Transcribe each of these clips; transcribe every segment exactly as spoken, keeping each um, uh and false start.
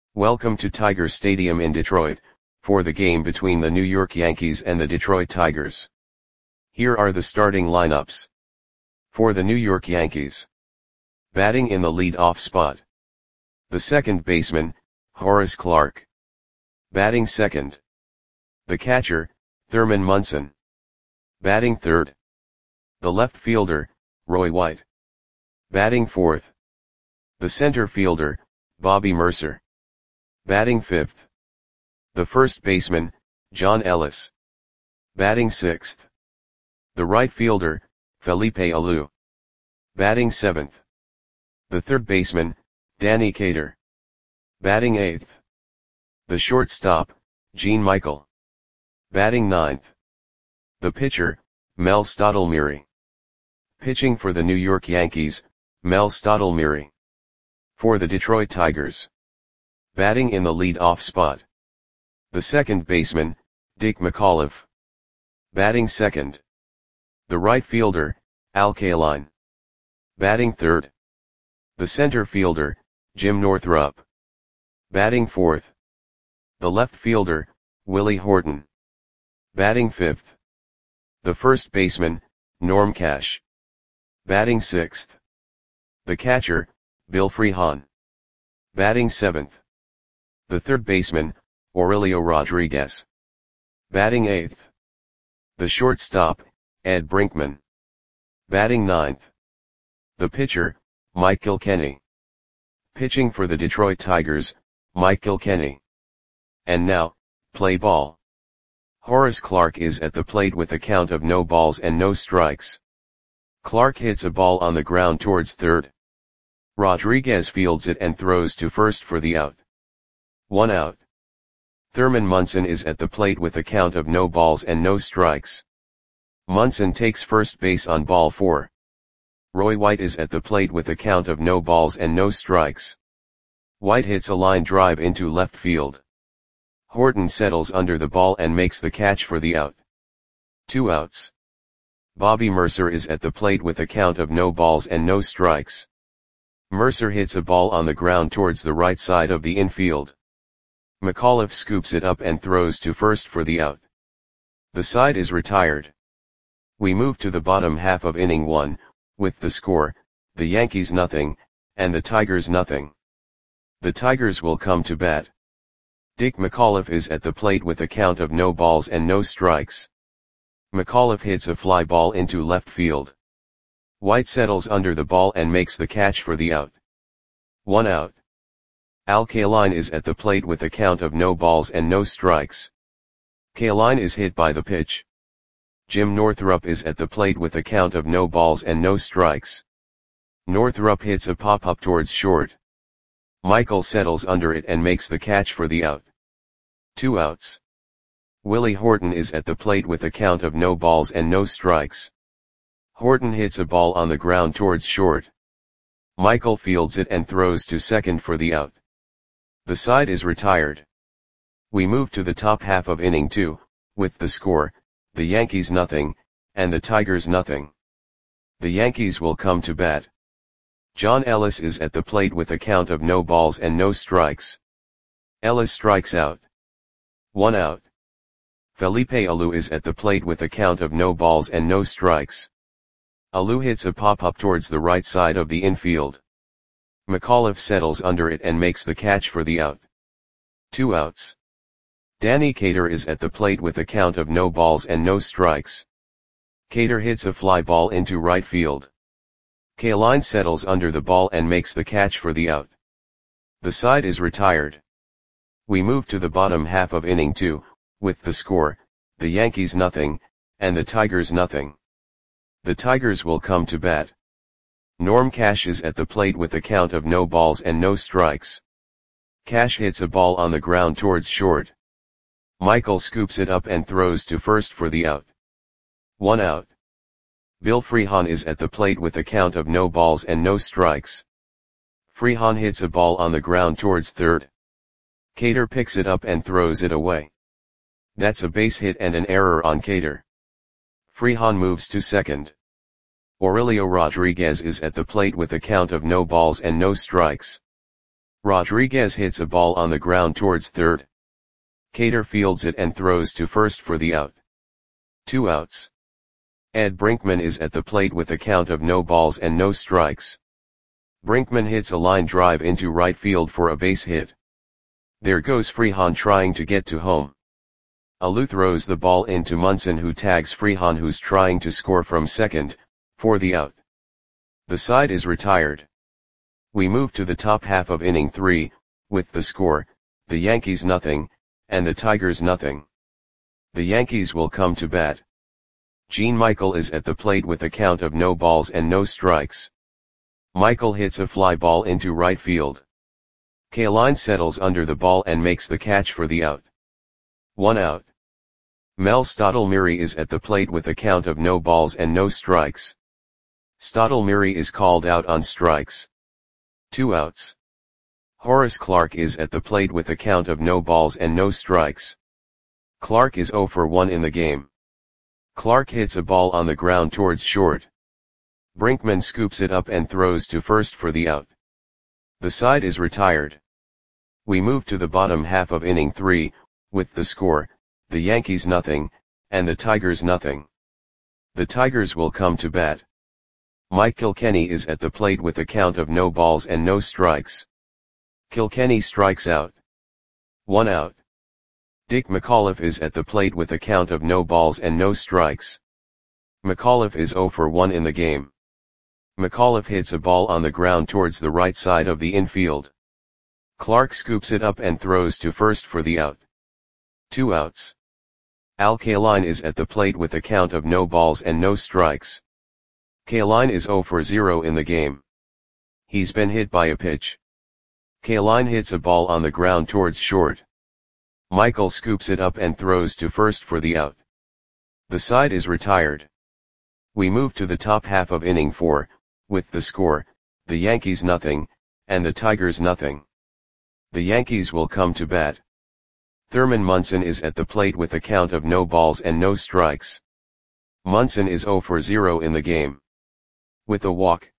Welcome to Tiger Stadium in Detroit, for the game between the New York Yankees and the Detroit Tigers. Here are the starting lineups. For the New York Yankees. Batting in the lead-off spot. The second baseman, Horace Clarke. Batting second. The catcher, Thurman Munson. Batting third. The left fielder, Roy White. Batting fourth. The center fielder, Bobby Murcer. Batting fifth. The first baseman, John Ellis. Batting sixth. The right fielder, Felipe Alou. Batting seventh. The third baseman, Danny Cater. Batting eighth. The shortstop, Gene Michael. Batting ninth. The pitcher, Mel Stottlemyre. Pitching for the New York Yankees, Mel Stottlemyre. For the Detroit Tigers. Batting in the lead-off spot. The second baseman, Dick McAuliffe. Batting second. The right fielder, Al Kaline. Batting third. The center fielder, Jim Northrup. Batting fourth. The left fielder, Willie Horton. Batting fifth. The first baseman, Norm Cash. Batting sixth. The catcher, Bill Freehan. Batting seventh. The third baseman, Aurelio Rodriguez. Batting eighth. The shortstop, Ed Brinkman. Batting ninth. The pitcher, Mike Kilkenny. Pitching for the Detroit Tigers, Mike Kilkenny. And now, play ball. Horace Clarke is at the plate with a count of no balls and no strikes. Clarke hits a ball on the ground towards third. Rodriguez fields it and throws to first for the out. One out. Thurman Munson is at the plate with a count of no balls and no strikes. Munson takes first base on ball four. Roy White is at the plate with a count of no balls and no strikes. White hits a line drive into left field. Horton settles under the ball and makes the catch for the out. Two outs. Bobby Murcer is at the plate with a count of no balls and no strikes. Murcer hits a ball on the ground towards the right side of the infield. McAuliffe scoops it up and throws to first for the out. The side is retired. We move to the bottom half of inning one, with the score, the Yankees nothing, and the Tigers nothing. The Tigers will come to bat. Dick McAuliffe is at the plate with a count of no balls and no strikes. McAuliffe hits a fly ball into left field. White settles under the ball and makes the catch for the out. One out. Al Kaline is at the plate with a count of no balls and no strikes. Kaline is hit by the pitch. Jim Northrup is at the plate with a count of no balls and no strikes. Northrup hits a pop-up towards short. Michael settles under it and makes the catch for the out. Two outs. Willie Horton is at the plate with a count of no balls and no strikes. Horton hits a ball on the ground towards short. Michael fields it and throws to second for the out. The side is retired. We move to the top half of inning two, with the score, the Yankees nothing, and the Tigers nothing. The Yankees will come to bat. John Ellis is at the plate with a count of no balls and no strikes. Ellis strikes out. One out. Felipe Alou is at the plate with a count of no balls and no strikes. Alou hits a pop-up towards the right side of the infield. McAuliffe settles under it and makes the catch for the out. Two outs. Danny Cater is at the plate with a count of no balls and no strikes. Cater hits a fly ball into right field. Kaline settles under the ball and makes the catch for the out. The side is retired. We move to the bottom half of inning two, with the score, the Yankees nothing, and the Tigers nothing. The Tigers will come to bat. Norm Cash is at the plate with a count of no balls and no strikes. Cash hits a ball on the ground towards short. Michael scoops it up and throws to first for the out. One out. Bill Freehan is at the plate with a count of no balls and no strikes. Freehan hits a ball on the ground towards third. Cater picks it up and throws it away. That's a base hit and an error on Cater. Freehan moves to second. Aurelio Rodriguez is at the plate with a count of no balls and no strikes. Rodriguez hits a ball on the ground towards third. Cater fields it and throws to first for the out. Two outs. Ed Brinkman is at the plate with a count of no balls and no strikes. Brinkman hits a line drive into right field for a base hit. There goes Freehan trying to get to home. Alou throws the ball into Munson, who tags Freehan, who's trying to score from second, for the out. The side is retired. We move to the top half of inning three, with the score, the Yankees nothing, and the Tigers nothing. The Yankees will come to bat. Gene Michael is at the plate with a count of no balls and no strikes. Michael hits a fly ball into right field. Kaline settles under the ball and makes the catch for the out. One out. Mel Stottlemyre is at the plate with a count of no balls and no strikes. Stottlemyre is called out on strikes. Two outs. Horace Clarke is at the plate with a count of no balls and no strikes. Clarke is oh for one in the game. Clarke hits a ball on the ground towards short. Brinkman scoops it up and throws to first for the out. The side is retired. We move to the bottom half of inning three, with the score, the Yankees nothing, and the Tigers nothing. The Tigers will come to bat. Mike Kilkenny is at the plate with a count of no balls and no strikes. Kilkenny strikes out. One out. Dick McAuliffe is at the plate with a count of no balls and no strikes. McAuliffe is oh for one in the game. McAuliffe hits a ball on the ground towards the right side of the infield. Clarke scoops it up and throws to first for the out. Two outs. Al Kaline is at the plate with a count of no balls and no strikes. Kaline is oh for zero in the game. He's been hit by a pitch. Kaline hits a ball on the ground towards short. Michael scoops it up and throws to first for the out. The side is retired. We move to the top half of inning four, with the score, the Yankees nothing, and the Tigers nothing. The Yankees will come to bat. Thurman Munson is at the plate with a count of no balls and no strikes. Munson is oh for zero in the game. With a walk.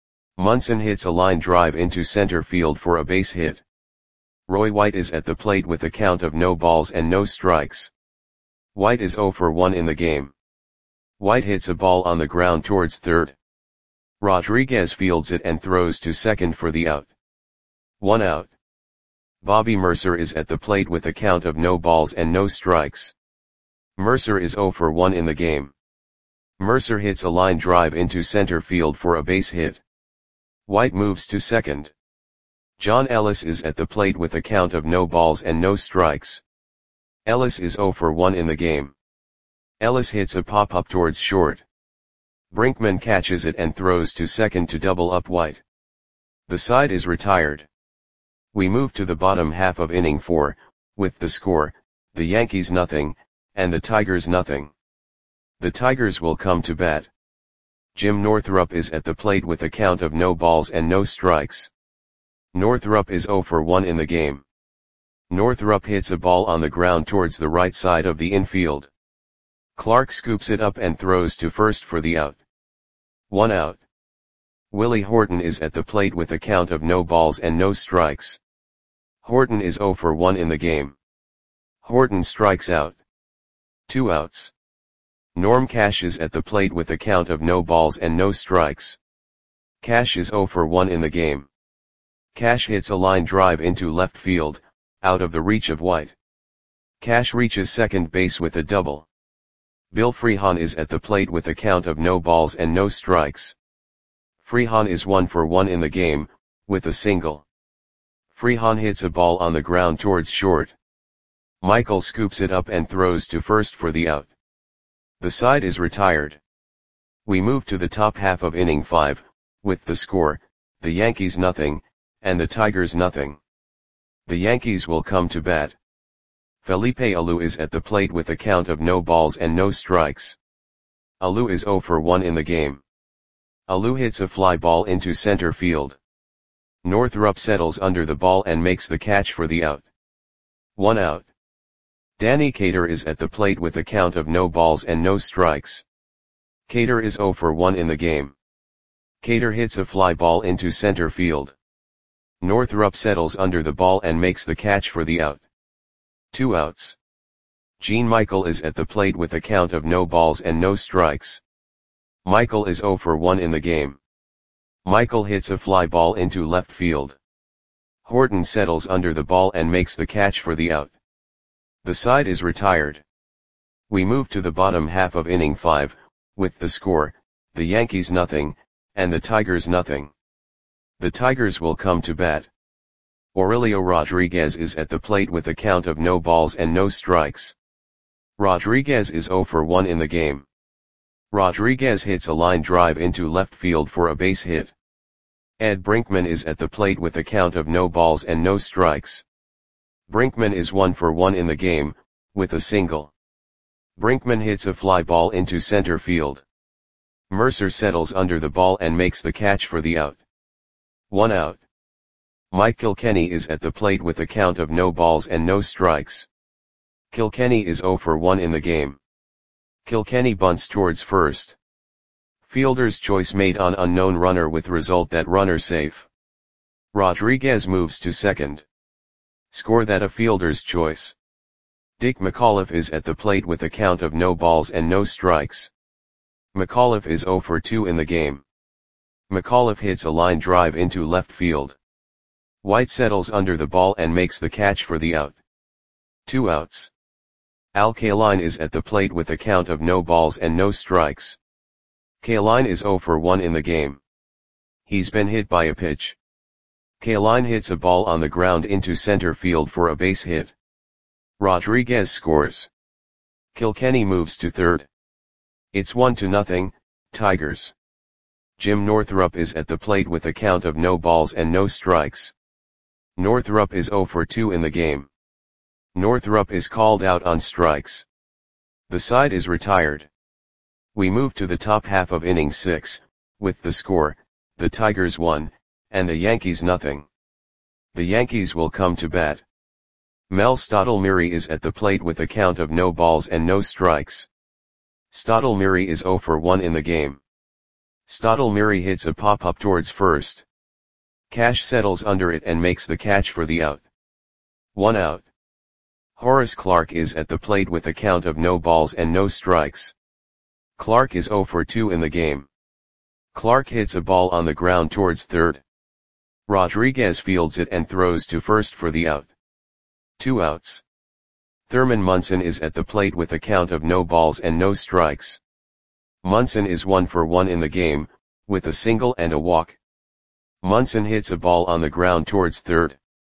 Munson hits a line drive into center field for a base hit. Roy White is at the plate with a count of no balls and no strikes. White is oh for one in the game. White hits a ball on the ground towards third. Rodriguez fields it and throws to second for the out. One out. Bobby Mercer is at the plate with a count of no balls and no strikes. Mercer is oh for one in the game. Mercer hits a line drive into center field for a base hit. White moves to second. John Ellis is at the plate with a count of no balls and no strikes. Ellis is oh for one in the game. Ellis hits a pop-up towards short. Brinkman catches it and throws to second to double up White. The side is retired. We move to the bottom half of inning four, with the score, the Yankees nothing, and the Tigers nothing. The Tigers will come to bat. Jim Northrup is at the plate with a count of no balls and no strikes. Northrup is oh for one in the game. Northrup hits a ball on the ground towards the right side of the infield. Clarke scoops it up and throws to first for the out. One out. Willie Horton is at the plate with a count of no balls and no strikes. Horton is oh for one in the game. Horton strikes out. Two outs. Norm Cash is at the plate with a count of no balls and no strikes. Cash is oh for one in the game. Cash hits a line drive into left field, out of the reach of White. Cash reaches second base with a double. Bill Freehan is at the plate with a count of no balls and no strikes. Freehan is one for one in the game, with a single. Freehan hits a ball on the ground towards short. Michael scoops it up and throws to first for the out. The side is retired. We move to the top half of inning five, with the score, the Yankees nothing, and the Tigers nothing. The Yankees will come to bat. Felipe Alou is at the plate with a count of no balls and no strikes. Alou is oh for one in the game. Alou hits a fly ball into center field. Northrup settles under the ball and makes the catch for the out. One out. Danny Cater is at the plate with a count of no balls and no strikes. Cater is oh for one in the game. Cater hits a fly ball into center field. Northrup settles under the ball and makes the catch for the out. Two outs. Gene Michael is at the plate with a count of no balls and no strikes. Michael is oh for one in the game. Michael hits a fly ball into left field. Horton settles under the ball and makes the catch for the out. The side is retired. We move to the bottom half of inning five, with the score, the Yankees nothing, and the Tigers nothing. The Tigers will come to bat. Aurelio Rodriguez is at the plate with a count of no balls and no strikes. Rodriguez is oh for one in the game. Rodriguez hits a line drive into left field for a base hit. Ed Brinkman is at the plate with a count of no balls and no strikes. Brinkman is one for one in the game, with a single. Brinkman hits a fly ball into center field. Mercer settles under the ball and makes the catch for the out. One out. Mike Kilkenny is at the plate with a count of no balls and no strikes. Kilkenny is oh for one in the game. Kilkenny bunts towards first. Fielder's choice made on unknown runner with result that runner safe. Rodriguez moves to second. Score that a fielder's choice. Dick McAuliffe is at the plate with a count of no balls and no strikes. McAuliffe is oh for two in the game. McAuliffe hits a line drive into left field. White settles under the ball and makes the catch for the out. Two outs. Al Kaline is at the plate with a count of no balls and no strikes. Kaline is oh for one in the game. He's been hit by a pitch. Kaline hits a ball on the ground into center field for a base hit. Rodriguez scores. Kilkenny moves to third. It's one to nothing, Tigers. Jim Northrup is at the plate with a count of no balls and no strikes. Northrup is oh for two in the game. Northrup is called out on strikes. The side is retired. We move to the top half of inning six, with the score, the Tigers one, and the Yankees nothing. The Yankees will come to bat. Mel Stottlemyre is at the plate with a count of no balls and no strikes. Stottlemyre is oh for one in the game. Stottlemyre hits a pop-up towards first. Cash settles under it and makes the catch for the out. One out. Horace Clarke is at the plate with a count of no balls and no strikes. Clarke is oh for two in the game. Clarke hits a ball on the ground towards third. Rodriguez fields it and throws to first for the out. Two outs. Thurman Munson is at the plate with a count of no balls and no strikes. Munson is one for one in the game, with a single and a walk. Munson hits a ball on the ground towards third.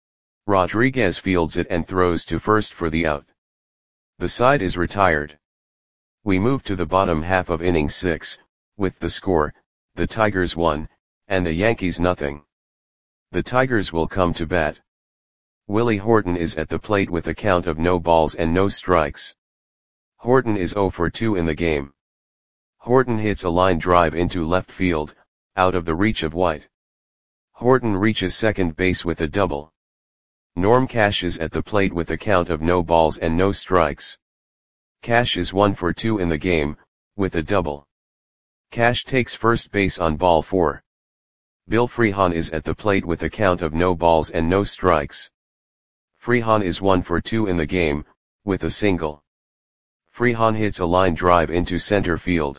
Rodriguez fields it and throws to first for the out. The side is retired. We move to the bottom half of inning six, with the score, the Tigers one, and the Yankees nothing. The Tigers will come to bat. Willie Horton is at the plate with a count of no balls and no strikes. Horton is oh for two in the game. Horton hits a line drive into left field, out of the reach of White. Horton reaches second base with a double. Norm Cash is at the plate with a count of no balls and no strikes. Cash is one for two in the game, with a double. Cash takes first base on ball four. Bill Freehan is at the plate with a count of no balls and no strikes. Freehan is one for two in the game, with a single. Freehan hits a line drive into center field.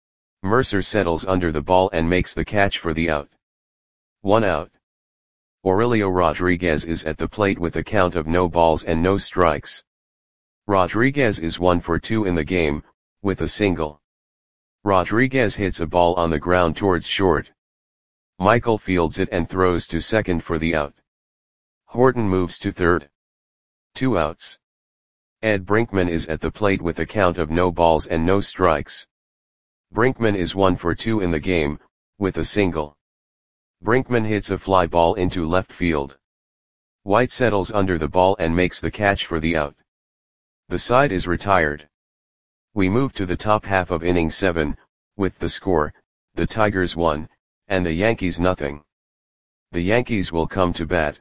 Mercer settles under the ball and makes the catch for the out. One out. Aurelio Rodriguez is at the plate with a count of no balls and no strikes. Rodriguez is one for two in the game, with a single. Rodriguez hits a ball on the ground towards short. Michael fields it and throws to second for the out. Horton moves to third. Two outs. Ed Brinkman is at the plate with a count of no balls and no strikes. Brinkman is one for two in the game, with a single. Brinkman hits a fly ball into left field. White settles under the ball and makes the catch for the out. The side is retired. We move to the top half of inning seven, with the score, the Tigers one, and the Yankees nothing. The Yankees will come to bat.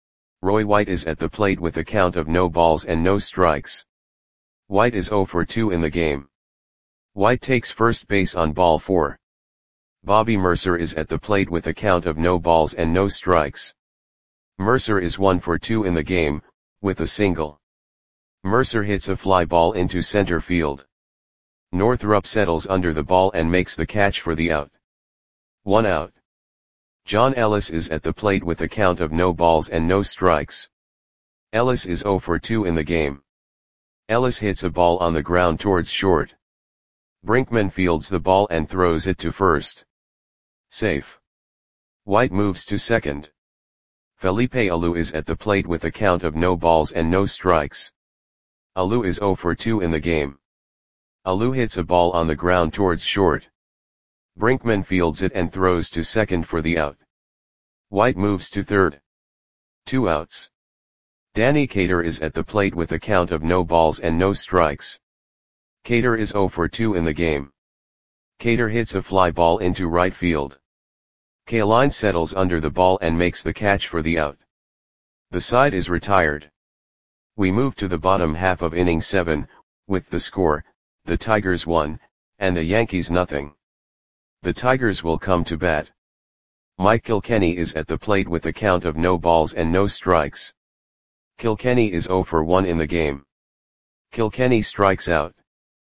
Roy White is at the plate with a count of no balls and no strikes. White is oh for two in the game. White takes first base on ball four. Bobby Mercer is at the plate with a count of no balls and no strikes. Mercer is one for two in the game, with a single. Mercer hits a fly ball into center field. Northrup settles under the ball and makes the catch for the out. One out. John Ellis is at the plate with a count of no balls and no strikes. Ellis is zero for two in the game. Ellis hits a ball on the ground towards short. Brinkman fields the ball and throws it to first. Safe. White moves to second. Felipe Alou is at the plate with a count of no balls and no strikes. Alou is zero for two in the game. Alou hits a ball on the ground towards short. Brinkman fields it and throws to second for the out. White moves to third. Two outs. Danny Cater is at the plate with a count of no balls and no strikes. Cater is zero for two in the game. Cater hits a fly ball into right field. Kaline settles under the ball and makes the catch for the out. The side is retired. We move to the bottom half of inning seven, with the score, the Tigers one, and the Yankees nothing. The Tigers will come to bat. Mike Kilkenny is at the plate with a count of no balls and no strikes. Kilkenny is zero for one in the game. Kilkenny strikes out.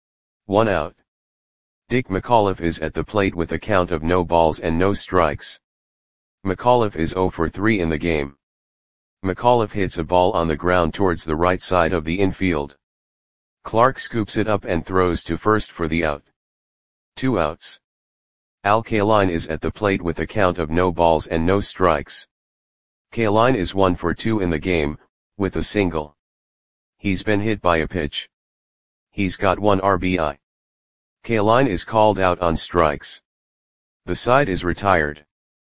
One out. Dick McAuliffe is at the plate with a count of no balls and no strikes. McAuliffe is zero for three in the game. McAuliffe hits a ball on the ground towards the right side of the infield. Clark scoops it up and throws to first for the out. Two outs. Al Kaline is at the plate with a count of no balls and no strikes. Kaline is one for two in the game, with a single. He's been hit by a pitch. He's got one R B I. Kaline is called out on strikes. The side is retired.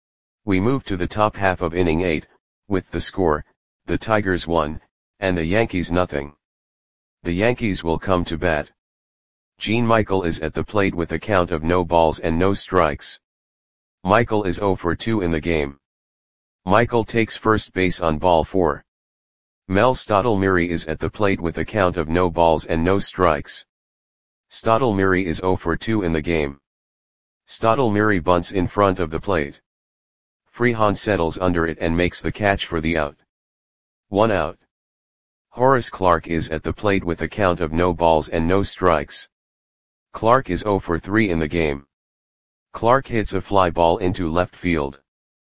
We move to the top half of inning eight, with the score, the Tigers one, and the Yankees nothing. The Yankees will come to bat. Gene Michael is at the plate with a count of no balls and no strikes. Michael is zero for two in the game. Michael takes first base on ball four. Mel Stottlemyre is at the plate with a count of no balls and no strikes. Stottlemyre is zero for two in the game. Stottlemyre bunts in front of the plate. Freehan settles under it and makes the catch for the out. One out. Horace Clarke is at the plate with a count of no balls and no strikes. Clarke is zero for three in the game. Clarke hits a fly ball into left field.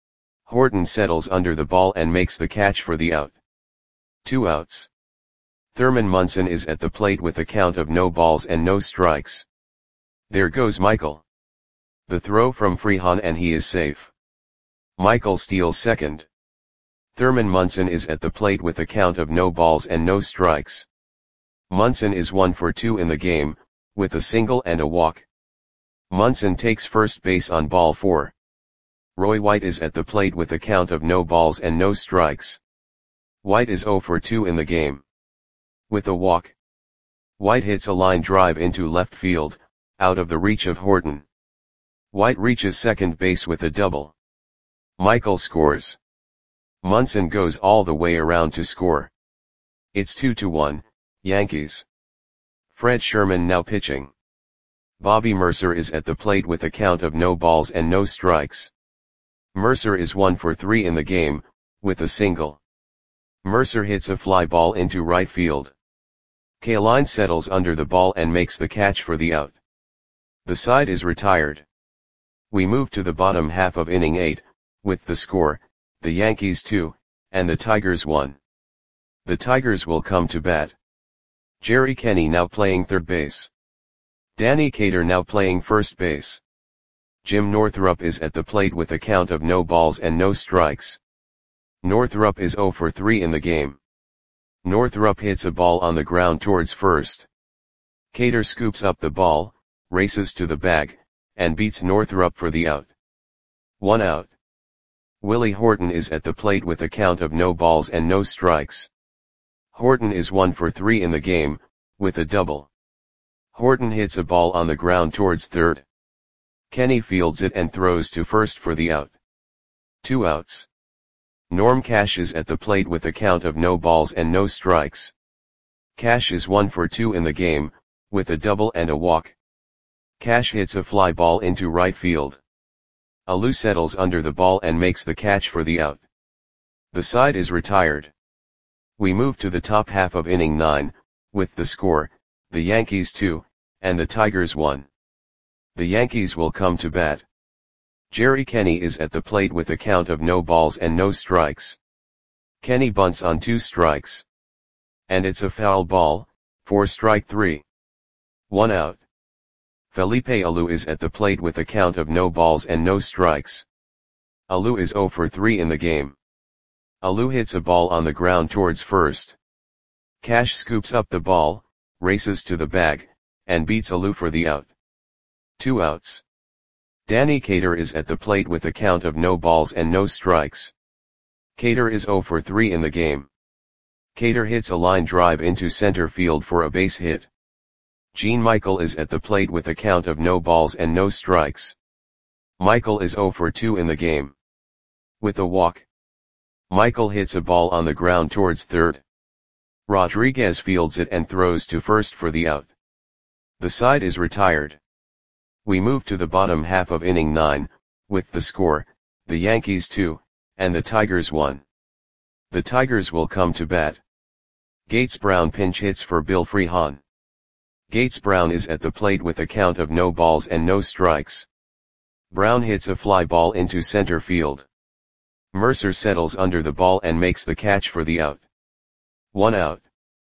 Horton settles under the ball and makes the catch for the out. Two outs. Thurman Munson is at the plate with a count of no balls and no strikes. There goes Michael. The throw from Freehan and he is safe. Michael steals second. Thurman Munson is at the plate with a count of no balls and no strikes. Munson is one for two in the game, with a single and a walk. Munson takes first base on ball four. Roy White is at the plate with a count of no balls and no strikes. White is zero for two in the game. With a walk. White hits a line drive into left field, out of the reach of Horton. White reaches second base with a double. Michael scores. Munson goes all the way around to score. It's two to one, Yankees. Fred Sherman now pitching. Bobby Mercer is at the plate with a count of no balls and no strikes. Mercer is one for three in the game, with a single. Mercer hits a fly ball into right field. Kaline settles under the ball and makes the catch for the out. The side is retired. We move to the bottom half of inning eight, with the score, the Yankees two, and the Tigers one. The Tigers will come to bat. Jerry Kenny now playing third base. Danny Cater now playing first base. Jim Northrup is at the plate with a count of no balls and no strikes. Northrup is zero for three in the game. Northrup hits a ball on the ground towards first. Cater scoops up the ball, races to the bag, and beats Northrup for the out. One out. Willie Horton is at the plate with a count of no balls and no strikes. Horton is one for three in the game, with a double. Horton hits a ball on the ground towards third. Kenny fields it and throws to first for the out. Two outs. Norm Cash is at the plate with a count of no balls and no strikes. Cash is one for two in the game, with a double and a walk. Cash hits a fly ball into right field. Alou settles under the ball and makes the catch for the out. The side is retired. We move to the top half of inning nine, with the score, the Yankees two, and the Tigers one. The Yankees will come to bat. Jerry Kenny is at the plate with a count of no balls and no strikes. Kenny bunts on two strikes. And it's a foul ball, for strike three. One out. Felipe Alou is at the plate with a count of no balls and no strikes. Alou is zero for three in the game. Alou hits a ball on the ground towards first. Cash scoops up the ball, races to the bag, and beats Alou for the out. Two outs. Danny Cater is at the plate with a count of no balls and no strikes. Cater is zero for three in the game. Cater hits a line drive into center field for a base hit. Gene Michael is at the plate with a count of no balls and no strikes. Michael is zero for two in the game. With a walk. Michael hits a ball on the ground towards third. Rodriguez fields it and throws to first for the out. The side is retired. We move to the bottom half of inning nine, with the score, the Yankees two, and the Tigers one. The Tigers will come to bat. Gates Brown pinch hits for Bill Freehan. Gates Brown is at the plate with a count of no balls and no strikes. Brown hits a fly ball into center field. Mercer settles under the ball and makes the catch for the out. One out.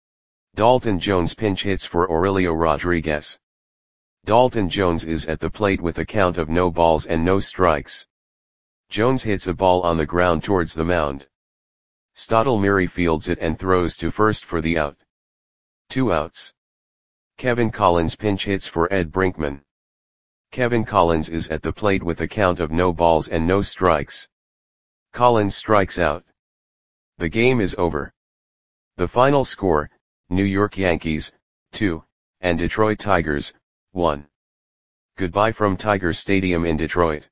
Dalton Jones pinch hits for Aurelio Rodriguez. Dalton Jones is at the plate with a count of no balls and no strikes. Jones hits a ball on the ground towards the mound. Stottlemyre fields it and throws to first for the out. Two outs. Kevin Collins pinch hits for Ed Brinkman. Kevin Collins is at the plate with a count of no balls and no strikes. Collins strikes out. The game is over. The final score, New York Yankees, two, and Detroit Tigers, one. Goodbye from Tiger Stadium in Detroit.